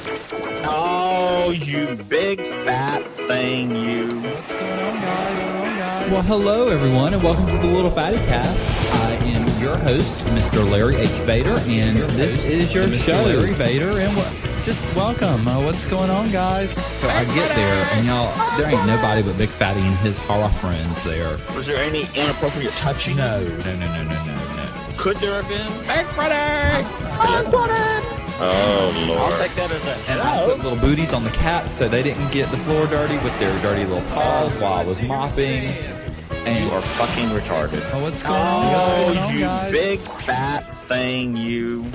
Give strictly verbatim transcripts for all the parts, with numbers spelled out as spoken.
Oh, you big fat thing, you. What's going on, guys? What's going on, guys? Well, hello, everyone, and welcome to the Little Fatty Cast. I am your host, Mister Larry H. Vader, and this is your Mister show. Larry Vader, and what, just welcome. Uh, what's going on, guys? So I get there, and y'all, there ain't nobody but Big Fatty and his horror friends there. Was there any inappropriate touching? No, no, no, no, no, no, no. Could there have been? Big Fatty! Big Fatty! Oh, Lord. I'll take that as a And I put little booties on the cat so they didn't get the floor dirty with their dirty little paws while I was mopping. And You are fucking retarded. Oh, what's going on, guys? Oh, What's going on, you guys? big fat thing, you.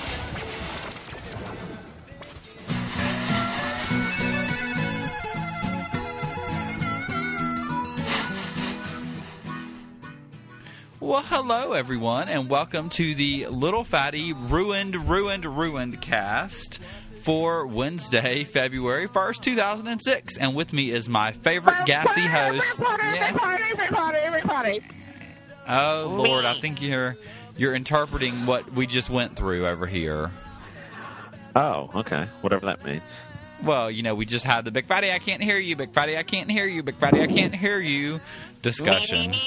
Well, hello, everyone, and welcome to the Little Fatty Ruined, Ruined, Ruined cast for Wednesday, February first, two thousand six. And with me is my favorite gassy host. Yeah. Oh, Lord, I think you're you're interpreting what we just went through over here. Oh, okay. Whatever that means. Well, you know, we just had the Big Fatty, I can't hear you, Big Fatty, I can't hear you, Big Fatty, I can't hear you discussion.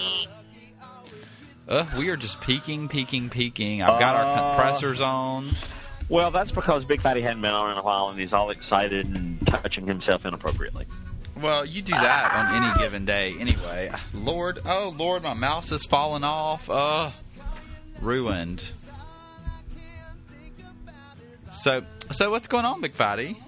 Uh, we are just peaking, peaking, peaking. I've got our compressors on. Well, that's because Big Fatty hadn't been on in a while, and he's all excited and touching himself inappropriately. Well, you do that on any given day anyway. Lord, oh, Lord, my mouse has fallen off. Uh, ruined. So, so what's going on, Big Fatty?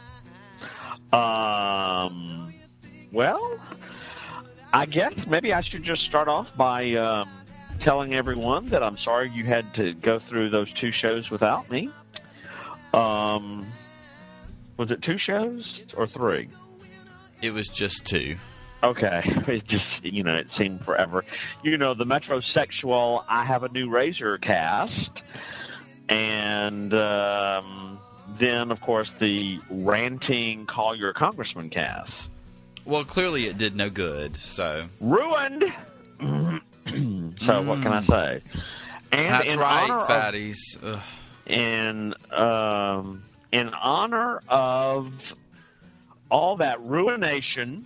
Um, well, I guess maybe I should just start off by um, telling everyone that I'm sorry you had to go through those two shows without me. Um, was it two shows or three? It was just two. Okay. It just, you know, it seemed forever. You know, the metrosexual I Have a New Razor cast. And um, then, of course, the ranting Call Your Congressman cast. Well, clearly it did no good, so. Ruined! So, mm. What can I say? And That's in right, honor fatties. Ugh. Of, in, um, in honor of all that ruination,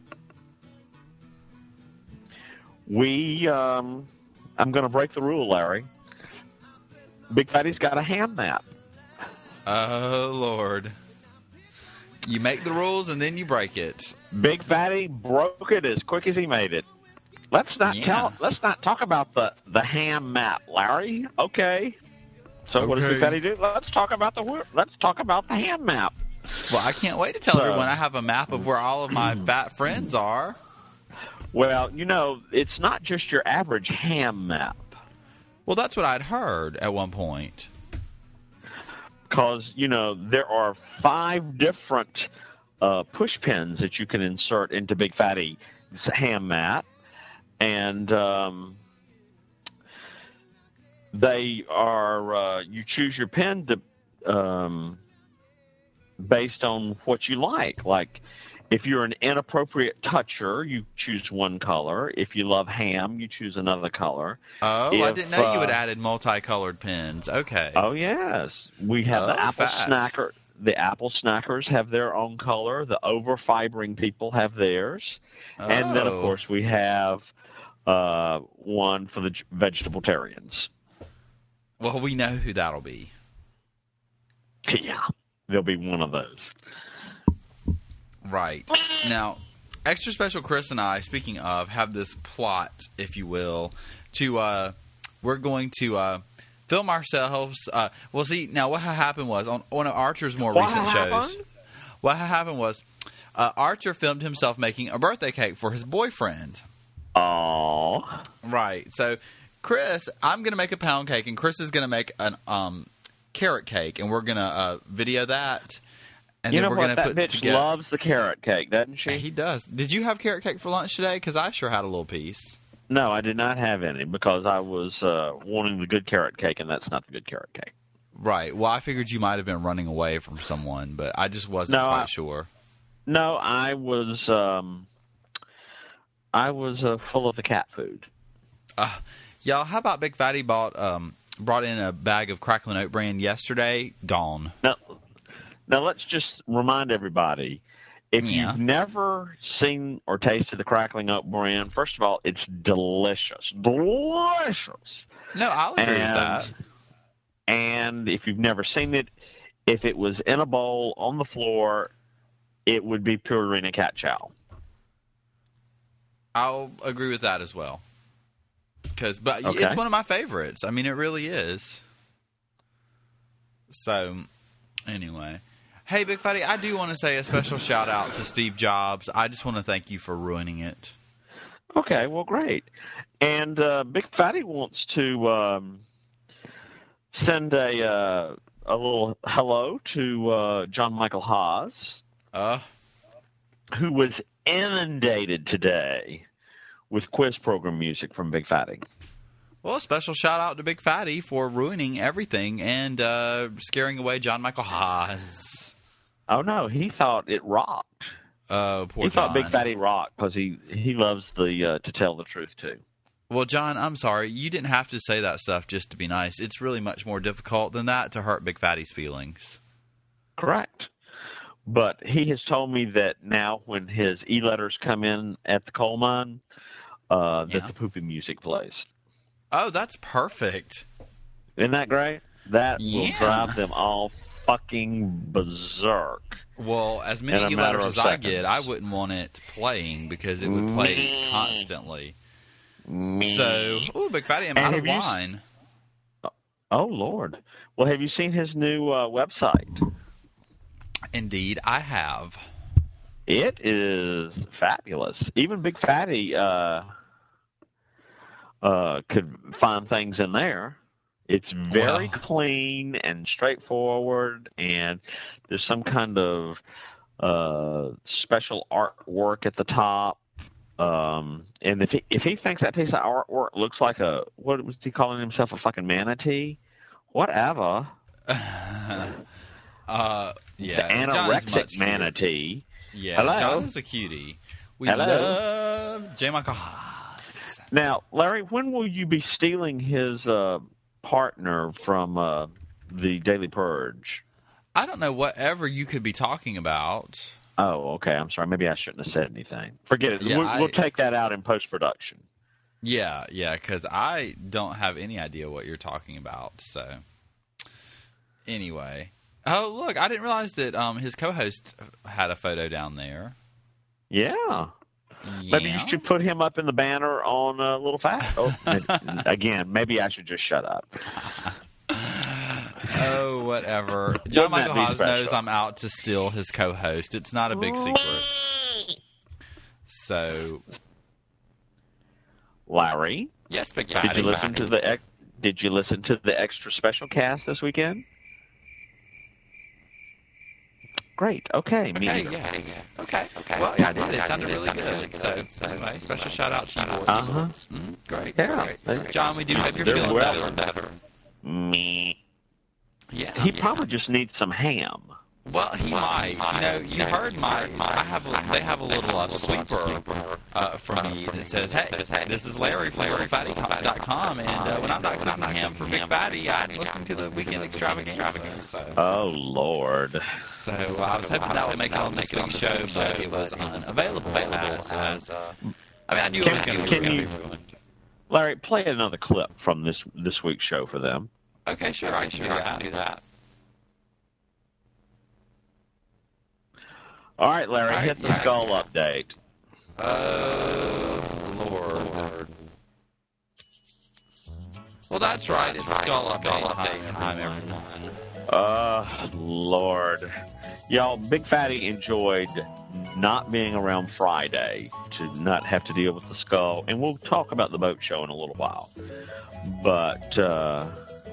we, um, I'm going to break the rule, Larry. Big Fatty's got a ham map. Oh, Lord. You make the rules and then you break it. Big Fatty broke it as quick as he made it. Let's not Yeah. tell. Let's not talk about the, the ham map, Larry. Okay. So what does Okay. Big Fatty do? Let's talk about the let's talk about the ham map. Well, I can't wait to tell So- everyone I have a map of where all of my fat friends are. Well, you know, it's not just your average ham map. Well, that's what I'd heard at one point. Because, you know, there are five different uh, push pins that you can insert into Big Fatty's ham mat. And um, they are, uh, you choose your pin to, um, based on what you like. Like, if you're an inappropriate toucher, you choose one color. If you love ham, you choose another color. Oh, I If, didn't know you had uh, added multicolored pins. Okay. Oh, yes. We have Oh, the apple fat. snacker. The apple snackers have their own color. The over-fibering people have theirs. And then, of Oh. course, we have uh, one for the vegetable-tarians. Well, we know who that'll be. Yeah, there'll be one of those. Right. Now, Extra Special Chris and I, speaking of, have this plot, if you will, to, uh, we're going to uh, film ourselves. Uh, well, see, now what happened was, on one of Archer's more What recent happened? shows, what happened was, uh, Archer filmed himself making a birthday cake for his boyfriend. Oh, Right. So, Chris, I'm going to make a pound cake, and Chris is going to make an um, carrot cake, and we're going to uh, video that. And you then know we're what? gonna That put bitch together. loves the carrot cake, doesn't she? He does. Did you have carrot cake for lunch today? Because I sure had a little piece. No, I did not have any because I was uh, wanting the good carrot cake, and that's not the good carrot cake. Right. Well, I figured you might have been running away from someone, but I just wasn't No, quite I- sure. No, I was um, I was uh, full of the cat food. Uh, y'all, how about Big Fatty bought um, brought in a bag of Cracklin' Oat Bran yesterday? Gone. No, Now, let's just remind everybody, if Yeah. you've never seen or tasted the Crackling Oak brand, first of all, it's delicious. Delicious. No, I'll agree and, with that. And if you've never seen it, if it was in a bowl on the floor, it would be Purina cat chow. I'll agree with that as well. Cause, but Okay. it's one of my favorites. I mean, it really is. So, anyway. Hey, Big Fatty, I do want to say a special shout out to Steve Jobs. I just want to thank you for ruining it. Okay, well, great. And uh, Big Fatty wants to um, send a uh, a little hello to uh, John Michael Haas, Uh, who was inundated today with quiz program music from Big Fatty. well, a special shout out to Big Fatty for ruining everything and uh, scaring away John Michael Haas. Oh, no, he thought it rocked. Oh, poor he John. thought Big Fatty rocked because he, he loves the uh, to tell the truth, too. Well, John, I'm sorry. You didn't have to say that stuff just to be nice. It's really much more difficult than that to hurt Big Fatty's feelings. Correct. But he has told me that now when his e-letters come in at the coal mine, uh, that Yeah. the poopy music plays. Oh, that's perfect. Isn't that great? That Yeah. will drive them all fucking berserk. Well, as In many a matter e-letters of as I seconds. get, I wouldn't want it playing because it would play Me. constantly. Me. So, ooh, Big Fatty, I'm And out of have you- line. Oh, Lord. Well, have you seen his new uh, website? Indeed, I have. It is fabulous. Even Big Fatty uh, uh, could find things in there. It's very Wow. clean and straightforward, and there's some kind of uh, special artwork at the top. Um, and if he, if he thinks that piece of artwork looks like a, what was he calling himself, a fucking manatee? Whatever. Uh, yeah, The John is anorexic much cuter. manatee. Yeah, Hello? John is a cutie. We Hello? love J. Michael Haas. Now, Larry, when will you be stealing his uh, partner from uh, the Daily Purge? I don't know whatever you could be talking about. Oh, okay. I'm sorry. Maybe I shouldn't have said anything. Forget it. Yeah, we'll, I- we'll take that out in post-production. Yeah, yeah, because I don't have any idea what you're talking about. So, anyway. Oh, look, I didn't realize that um, his co-host had a photo down there. Yeah. Yeah. Maybe you should put him up in the banner on uh, Little Fat. Oh, again, maybe I should just shut up. Oh, whatever. John Wouldn't that Michael be Haas special? knows I'm out to steal his co-host. It's not a big secret. So, Larry, yes, Big did you listen to the ex- Did you listen to the extra special cast this weekend? Great. Okay. Me Okay, neither. yeah, yeah. Okay, okay. Well, yeah, I did. It sounded really good. So, anyway, special shout out to you boys. Uh-huh. Mm, great, Yeah. great. John, we do hope you're They're feeling well. better. Me. Yeah, He yeah. probably just needs some ham. Well, he might. You know, you heard my. I have. A, they have a little uh, sweeper uh, from me that says, "Hey, this is Larry from Little Fatty dot com, and uh, when I'm not cooking ham for Big Fatty, I'm listening to the Weekend Extravaganza." So, Oh, Lord. so uh, I was hoping that would make it on this week's show, but it was unavailable. As, as, uh, I mean, I knew it was Can- going can to be you- ruined. Larry, play another clip from this this week's show for them. Okay, sure, I can do that. Do that. All right, Larry, All right, hit the yeah. skull update. Oh, Lord. Well, that's right. It's Skull Update time, everyone. Uh, Lord. Y'all, Big Fatty enjoyed not being around Friday to not have to deal with the skull. And we'll talk about the boat show in a little while. But, uh,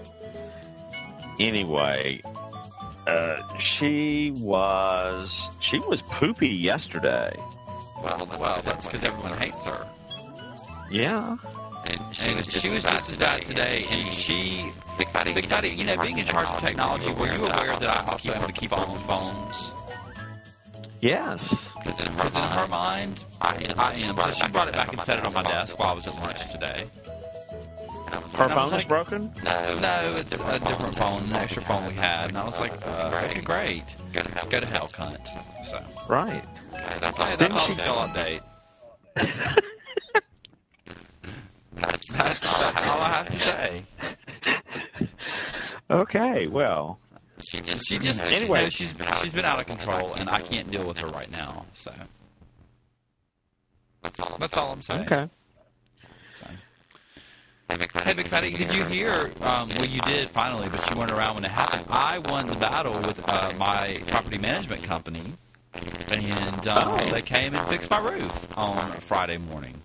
anyway, uh, she was, she was poopy yesterday. Well, well, that's because everyone hates her. Yeah. And she was she was just as bad today, and she Big Fatty, Big Fatty, you know, being in charge of technology, were you aware that I also have to keep on phones? Yes. Because in, in her mind, I am. I am. So she brought it back and set it on my desk while I was at lunch today. Her I was phone is like, broken? No, no, it's a different phone, an extra phone we had. And I was like, uh, okay, great. Go to hell, cunt. So, Right. hey, that's all, that's all the skill update. That's, that's, that's all I have to say. Okay, well. She just, she just, Anyway. you know, she's she's been out of control, and I can't deal with her right now. So that's all. That's all I'm saying. Okay. So. Hey, Big Fatty, did you hear? Um, well, you did finally, but you weren't around when it happened. I won the battle with uh, my property management company, and um, Oh. they came and fixed my roof on Friday morning.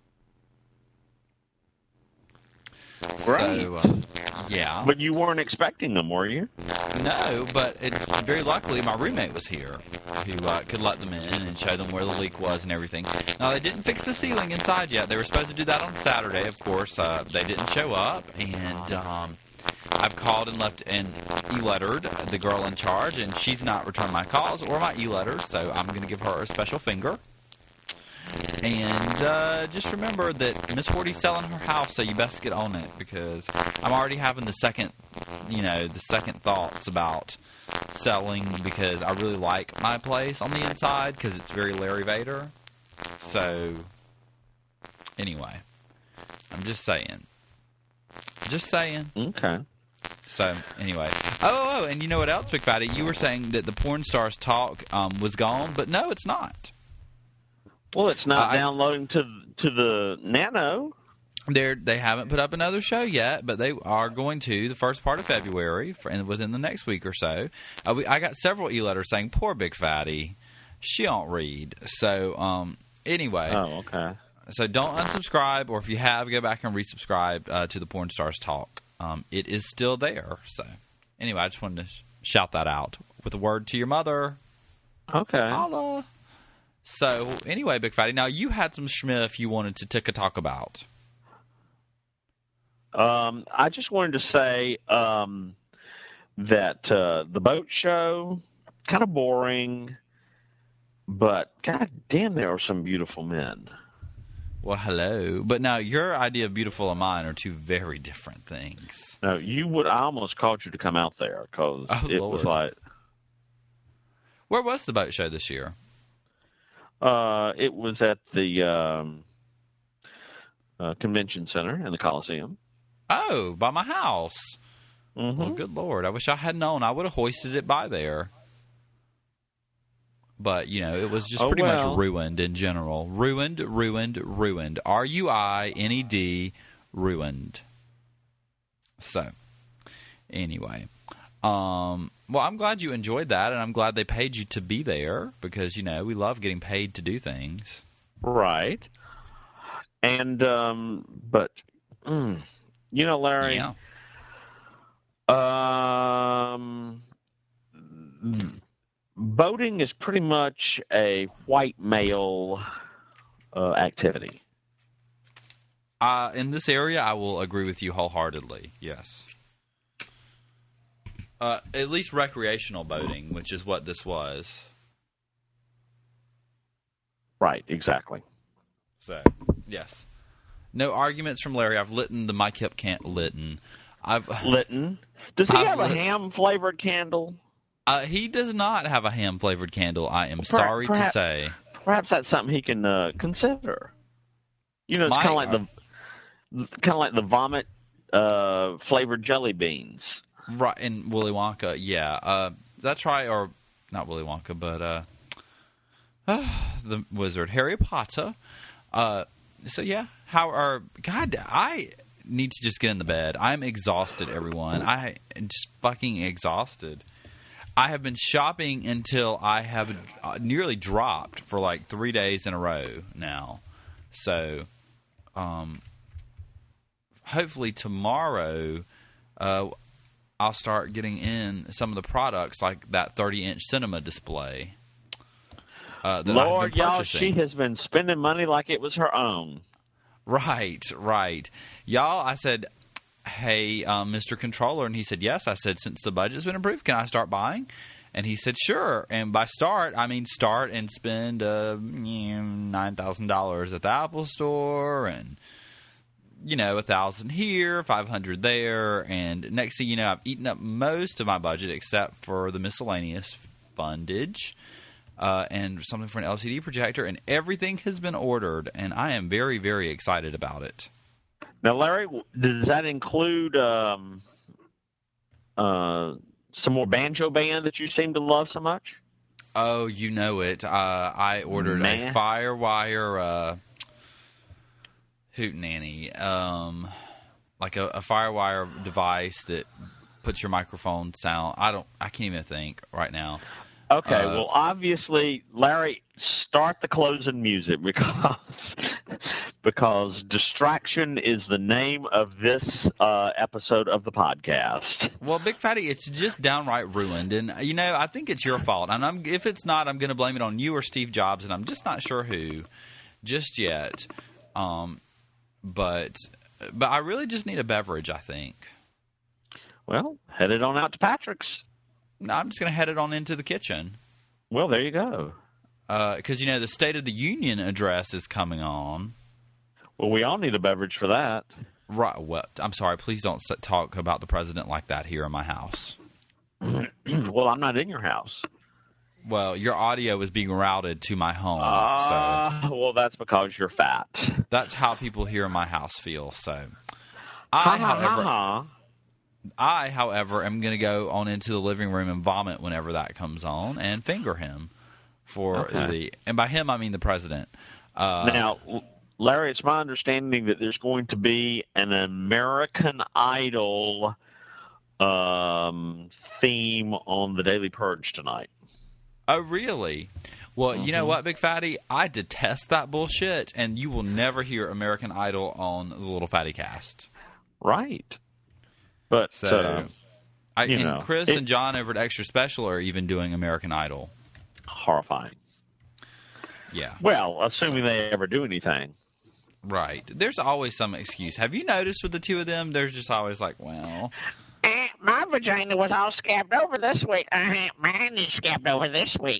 Great. So, um, yeah. But you weren't expecting them, were you? No, but it, very luckily my roommate was here who uh, could let them in and show them where the leak was and everything. Now, they didn't fix the ceiling inside yet. They were supposed to do that on Saturday, of course. Uh, they didn't show up, and um, I've called and left and e-lettered the girl in charge, and she's not returned my calls or my e-letters, so I'm going to give her a special finger. And uh, just remember that Miss Forty's selling her house, so you best get on it, because I'm already having the second, you know, the second thoughts about selling, because I really like my place on the inside, because it's very Larry Vader. So, anyway, I'm just saying. Just saying. Okay. So, anyway. Oh, oh, and you know what else, Big Fatty? You were saying that the Porn Stars Talk um, was gone, but no, it's not. Well, it's not I, downloading to to the Nano. They're, they haven't put up another show yet, but they are going to the first part of February, for, and within the next week or so. Uh, we, I got several e-letters saying, poor Big Fatty, she don't read. So, um, anyway. Oh, okay. So don't unsubscribe, or if you have, go back and resubscribe uh, to the Porn Stars Talk. Um, it is still there. So, anyway, I just wanted to sh- shout that out with a word to your mother. Okay. Holla. So, anyway, Big Fatty, now you had some schmiff you wanted to take a talk about. Um, I just wanted to say um, that uh, the boat show, kind of boring, but god damn, there are some beautiful men. Well, hello. But now, your idea of beautiful and mine are two very different things. No, you would. I almost called you to come out there because Oh, it Lord. was like. Where was the boat show this year? Uh, it was at the um, uh, convention center in the Coliseum. Oh, by my house. Mm-hmm. Well, good Lord. I wish I had known. I would have hoisted it by there. But, you know, it was just Oh, pretty well. much ruined in general. Ruined, ruined, ruined. R U I N E D, ruined. So, anyway. Um, well, I'm glad you enjoyed that, and I'm glad they paid you to be there, because, you know, we love getting paid to do things. Right. And, um, but, mm, you know, Larry, Yeah. um, boating is pretty much a white male uh, activity. Uh, in this area, I will agree with you wholeheartedly, yes. Uh, at least recreational boating, which is what this was. Right, exactly. So, yes. No arguments from Larry. I've lit the Mike Hip can't litten. I've Lytton. Does he I've have a lit- ham-flavored candle? uh, he does not have a ham flavored candle. I am Per- sorry perhaps- to say. Perhaps that's something he can uh, consider. You know, it's Mike, kind of like the kind of like the vomit uh, flavored jelly beans. Right, and Willy Wonka, yeah, uh, that's right, or not Willy Wonka, but uh, uh, the wizard Harry Potter. Uh, so yeah, how are God? I need to just get in the bed. I'm exhausted, everyone. I am just fucking exhausted. I have been shopping until I have uh, nearly dropped for like three days in a row now. So, um, hopefully tomorrow, uh. I'll start getting in some of the products, like that thirty-inch cinema display uh, that Lord, I've been y'all, purchasing. she has been spending money like it was her own. Right, right. Y'all, I said, hey, um, Mister Controller, and he said, yes. I said, since the budget's been approved, can I start buying? And he said, sure. And by start, I mean start and spend uh, nine thousand dollars at the Apple Store and you know, a thousand here, five hundred there, and next thing you know, I've eaten up most of my budget except for the miscellaneous fundage uh, and something for an L C D projector, and everything has been ordered, and I am very, very excited about it. Now, Larry, does that include um, uh, some more banjo band that you seem to love so much? Oh, you know it. Uh, I ordered Man. a Firewire uh, hootenanny, um, like a, a Firewire device that puts your microphone sound. I don't. I can't even think right now. Okay. Uh, well, obviously, Larry, start the closing music because because distraction is the name of this uh, episode of the podcast. Well, Big Fatty, it's just downright ruined, and you know I think it's your fault. And I'm, if it's not, I'm going to blame it on you or Steve Jobs, and I'm just not sure who, just yet. Um, but but I really just need a beverage, I think. Well, head it on out to Patrick's. No, I'm just going to head it on into the kitchen. Well, there you go. Because, uh, you know, the State of the Union address is coming on. Well, we all need a beverage for that. Right. Well, I'm sorry. Please don't talk about the president like that here in my house. Well, I'm not in your house. Well, your audio is being routed to my home. Uh, so. Well, that's because you're fat. That's how people here in my house feel. So, I, however... Ha-ha. I, however, am going to go on into the living room and vomit whenever that comes on and finger him for okay. the, and by him I mean the president. Uh, now, Larry, it's my understanding that there's going to be an American Idol um, theme on the Daily Purge tonight. Oh, really? Well, mm-hmm. You know what, Big Fatty? I detest that bullshit, and you will never hear American Idol on the Little Fatty Cast. Right. But so, uh, I, you and know, Chris it, and John over at Extra Special are even doing American Idol. Horrifying. Yeah. Well, assuming so, they ever do anything. Right. There's always some excuse. Have you noticed with the two of them, there's just always like, well... Uh, my vagina was all scabbed over this week. Uh, mine is scabbed over this week.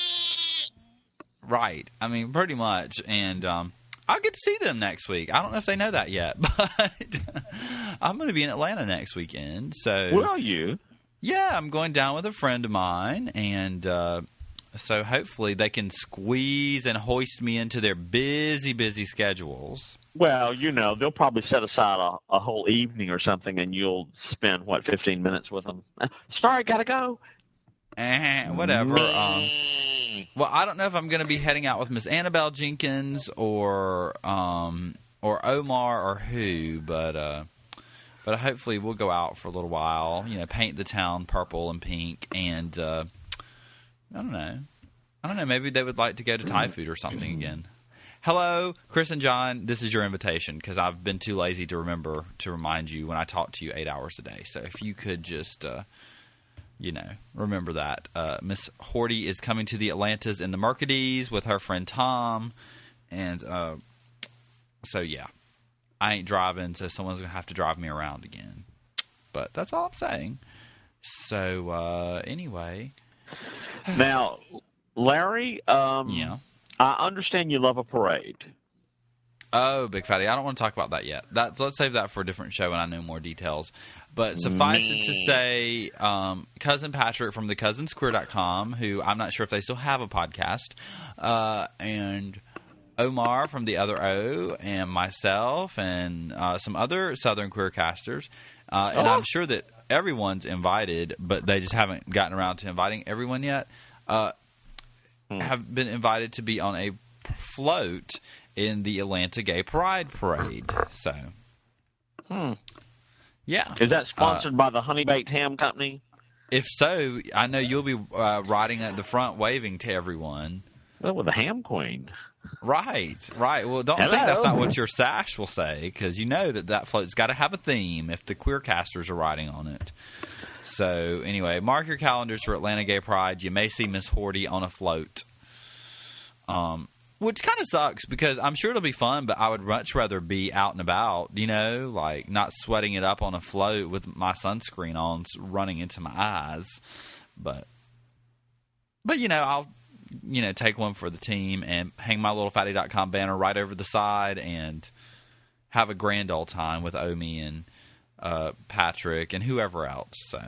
Right. I mean, pretty much. And... um I'll get to see them next week. I don't know if they know that yet, but I'm going to be in Atlanta next weekend. So, will you? Yeah, I'm going down with a friend of mine, and uh, so hopefully they can squeeze and hoist me into their busy, busy schedules. Well, you know, they'll probably set aside a, a whole evening or something, and you'll spend, what, fifteen minutes with them. Sorry, gotta go. Eh, whatever. Um, well, I don't know if I'm going to be heading out with Miss Annabelle Jenkins or um, or Omar or who, but uh, but hopefully we'll go out for a little while. You know, paint the town purple and pink, and uh, I don't know. I don't know. Maybe they would like to go to Thai food or something again. Hello, Chris and John. This is your invitation because I've been too lazy to remember to remind you when I talk to you eight hours a day. So if you could just. Uh, You know, remember that. Uh, Miss Horty is coming to the Atlantas in the Mercedes with her friend Tom. And uh, so, yeah, I ain't driving, so someone's going to have to drive me around again. But that's all I'm saying. So, uh, anyway. Now, Larry, um, yeah. I understand you love a parade. Oh, Big Fatty, I don't want to talk about that yet. That's, let's save that for a different show when I know more details. But suffice it to say, um, Cousin Patrick from the cousins queer dot com, who I'm not sure if they still have a podcast, uh, and Omar from the Other O, and myself, and uh, some other Southern queer casters. Uh, and oh. I'm sure that everyone's invited, but they just haven't gotten around to inviting everyone yet, uh, hmm. have been invited to be on a float in the Atlanta Gay Pride Parade. So, hmm. yeah. Is that sponsored uh, by the Honey Baked Ham Company? If so, I know you'll be uh, riding at the front waving to everyone. Well, with the Ham Queen. Right, right. Well, don't Hello. think that's not what your sash will say, because you know that that float's got to have a theme if the queer casters are riding on it. So, anyway, mark your calendars for Atlanta Gay Pride. You may see Miss Horty on a float. Um... Which kind of sucks because I'm sure it'll be fun, but I would much rather be out and about, you know, like not sweating it up on a float with my sunscreen on running into my eyes. But, but you know, I'll, you know, take one for the team and hang my little fatty dot com banner right over the side and, have a grand old time with Omi and uh, Patrick and whoever else. So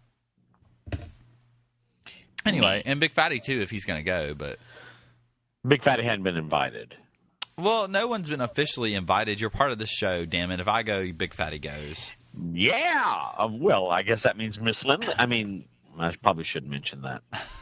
anyway, and Big Fatty too if he's going to go. But Big Fatty hadn't been invited. Well, no one's been officially invited. You're part of the show, damn it. If I go, Big Fatty goes. Yeah. Uh, well, I guess that means Miss Lindley. I mean, I probably shouldn't mention that.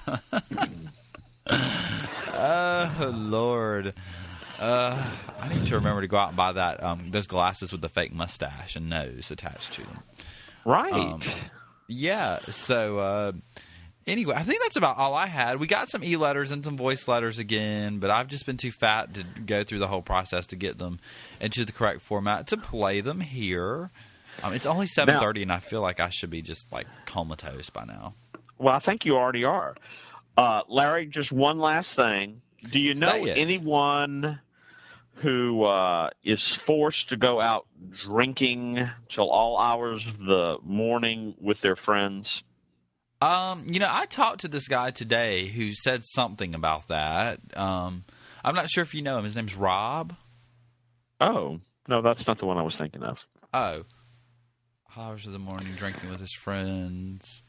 Oh, Lord. Uh, I need to remember to go out and buy that um, those glasses with the fake mustache and nose attached to them. Right. Um, yeah. So, uh, anyway, I think that's about all I had. We got some e-letters and some voice letters again, but I've just been too fat to go through the whole process to get them into the correct format to play them here. Um, it's only seven thirty, and I feel like I should be just, like, comatose by now. Well, I think you already are. Uh, Larry, just one last thing. Do you know anyone who uh, is forced to go out drinking till all hours of the morning with their friends? Um, you know, I talked to this guy today who said something about that. Um, I'm not sure if you know him. His name's Rob. Oh, no, that's not the one I was thinking of. Oh. Hours of the morning drinking with his friends.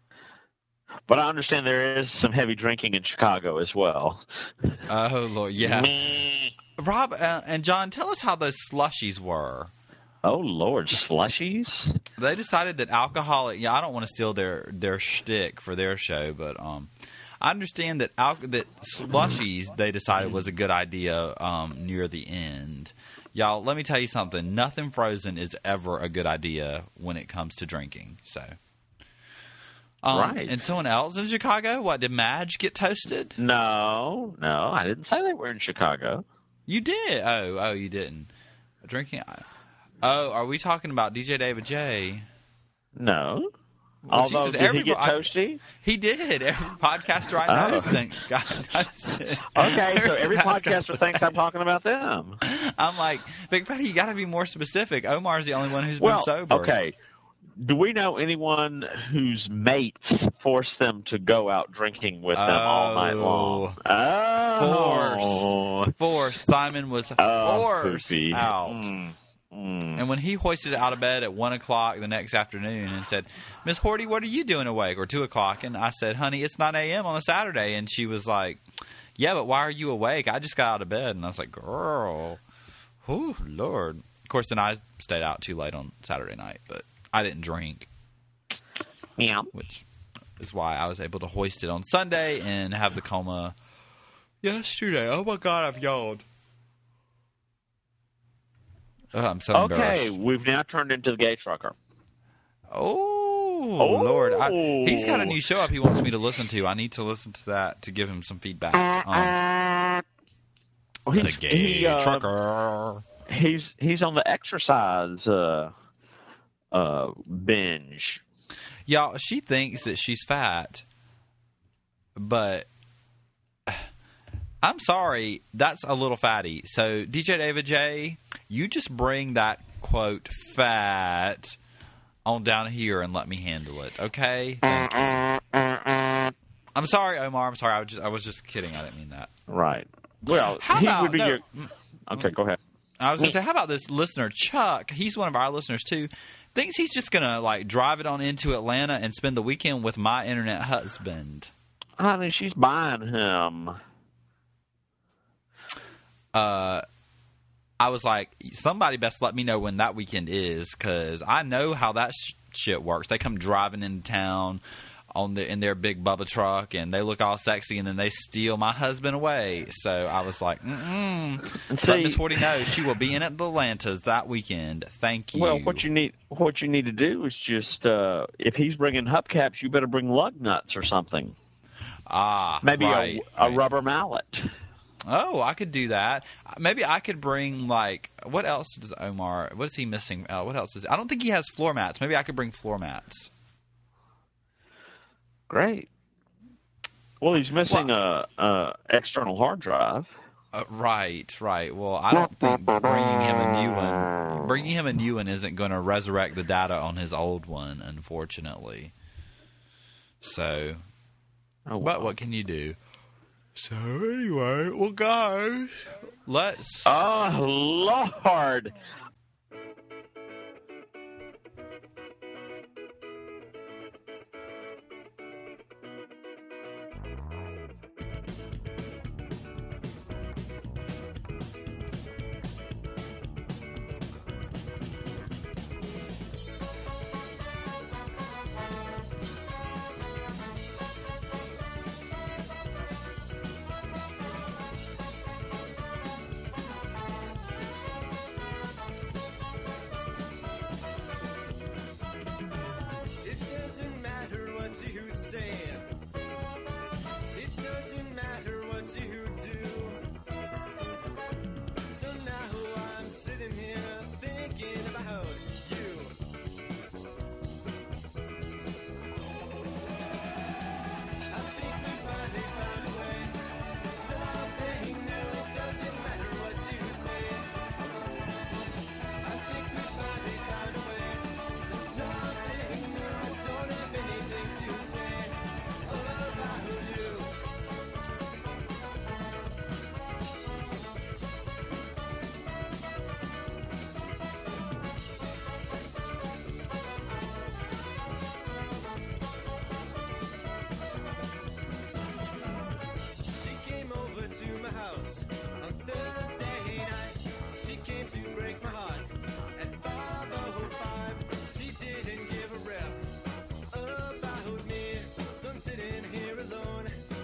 But I understand there is some heavy drinking in Chicago as well. Oh, Lord, yeah. Rob uh, and John, tell us how those slushies were. Oh, Lord, slushies? They decided that alcoholic... Yeah, I don't want to steal their, their shtick for their show, but um, I understand that al- that slushies, they decided, was a good idea um, near the end. Y'all, let me tell you something. Nothing frozen is ever a good idea when it comes to drinking. So, um, right. And someone else in Chicago, what, did Madge get toasted? No, no, I didn't say they were in Chicago. You did? Oh, oh, you didn't. Drinking... Oh, are we talking about D J David J? No. Well, Although, Jesus, did he get toasty? I, he did. Every podcaster I know Oh. think got toasted. Okay, so every That's podcaster got- thinks I'm talking about them. I'm like, Big Fatty, you got to be more specific. Omar's the only one who's Well, been sober. okay. Do we know anyone whose mates force them to go out drinking with them all night long? Oh. Forced. Forced. Simon was Oh, forced poopy. out. Mm, mm. And when he hoisted out of bed at one o'clock the next afternoon and said, Miss Horty, what are you doing awake? Or two o'clock. And I said, honey, it's nine a.m. on a Saturday. And she was like, yeah, but why are you awake? I just got out of bed. And I was like, girl. Oh, Lord. Of course, then I stayed out too late on Saturday night. But I didn't drink. Yeah. Which is why I was able to hoist it on Sunday and have the coma yesterday. Oh, my God, I've yawned. Oh, I'm so Okay, embarrassed. we've now turned into the gay trucker. Oh, Oh. Lord. I, he's got a new show up he wants me to listen to. I need to listen to that to give him some feedback. Um, Well, he's, the gay he, uh, trucker. He's he's on the exercise uh, uh, binge. Y'all, she thinks that she's fat, but I'm sorry, that's a little fatty. So, D J David J, you just bring that, quote, fat on down here and let me handle it, okay? Thank you. I'm sorry, Omar. I'm sorry. I was just, I was just kidding. I didn't mean that. Right. Well, How he about- would be no. your... Okay, go ahead. I was going to say, how about this listener, Chuck? He's one of our listeners, too. Thinks he's just going to, like, drive it on into Atlanta and spend the weekend with my internet husband. Honey, she's buying him. Uh, I was like, somebody best let me know when that weekend is, because I know how that sh- shit works. They come driving into town on the in their big Bubba truck, and they look all sexy, and then they steal my husband away. So I was like, mm-mm. And Let see- Miss Horty know she will be in Atlanta's that weekend. Thank you. Well, what you need what you need to do is just uh, if he's bringing hubcaps, you better bring lug nuts or something. Ah, Maybe right, a, a right. rubber mallet. Oh, I could do that. Maybe I could bring, like, what else does Omar, what is he missing? Uh, what else is, I don't think he has floor mats. Maybe I could bring floor mats. Great. Well, he's missing a, a external hard drive. Uh, right, right. Well, I don't think bringing him a new one, bringing him a new one isn't going to resurrect the data on his old one, unfortunately. So, Oh, but wow. what can you do? So anyway, well, guys, let's. Oh, Lord. alone.